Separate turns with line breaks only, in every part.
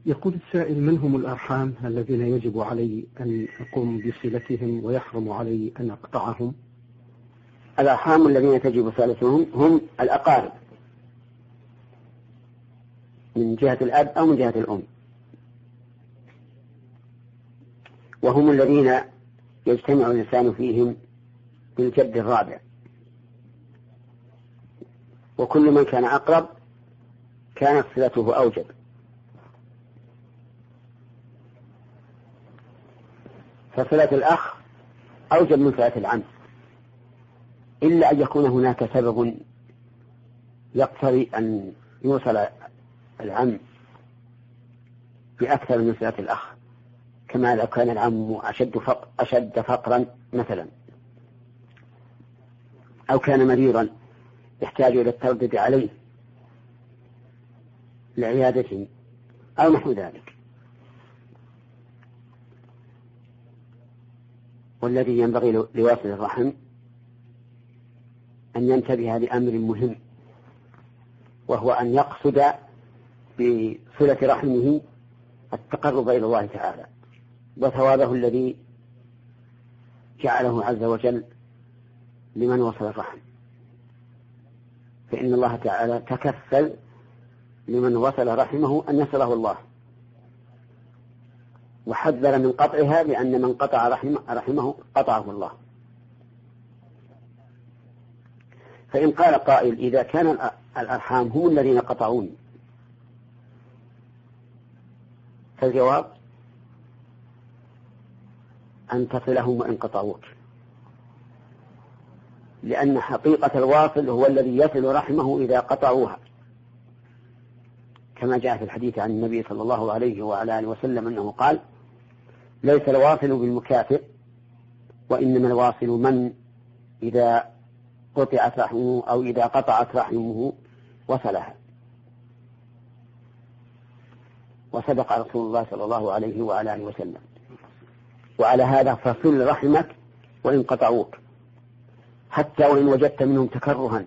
يقول السائل: من هم الأرحام الذين يجب علي أن أقوم بصلتهم ويحرم علي أن أقطعهم؟
الأرحام الذين تجب صلتهم هم الأقارب من جهة الأب أو من جهة الأم، وهم الذين يجتمع الإنسان فيهم بالجد الرابع، وكل من كان أقرب كانت صلته أوجب. فصلة الأخ أوجب من صلة العم، إلا أن يكون هناك سبب يقتضي أن يوصل العم بأكثر من صلة الأخ، كما لو كان العم أشد فقرا مثلا، أو كان مريضا يحتاج إلى التردد عليه لعيادته أو نحو ذلك. والذي ينبغي لواصل الرحم أن ينتبه لأمر مهم، وهو أن يقصد بصلة رحمه التقرب إلى الله تعالى وثوابه الذي جعله عز وجل لمن وصل الرحم، فإن الله تعالى تكفل لمن وصل رحمه أن يصله الله، وحذر من قطعها لأن من قطع رحمه قطعه الله. فإن قال قائل: إذا كان الأرحام هم الذين قطعوني، فالجواب أن تصلهم وإن قطعوك، لأن حقيقة الواصل هو الذي يصل رحمه إذا قطعوها، كما جاء في الحديث عن النبي صلى الله عليه وعلى آله وسلم أنه قال: ليس الواصل بالمكافئ، وإنما الواصل من إذا قطعت رحمه أو إذا قطعت رحمه وصلها. وصدق رسول الله صلى الله عليه وعلى آله وسلم. وعلى هذا فصل رحمك وإن قطعوك، حتى وإن وجدت منهم تكرها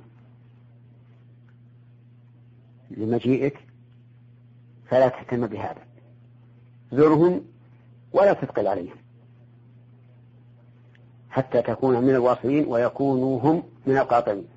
لمجيئك فلا تهتم بهذا، زرهم ولا تثقل عليهم حتى تكون من الواصلين ويكونوا هم من القاطعين.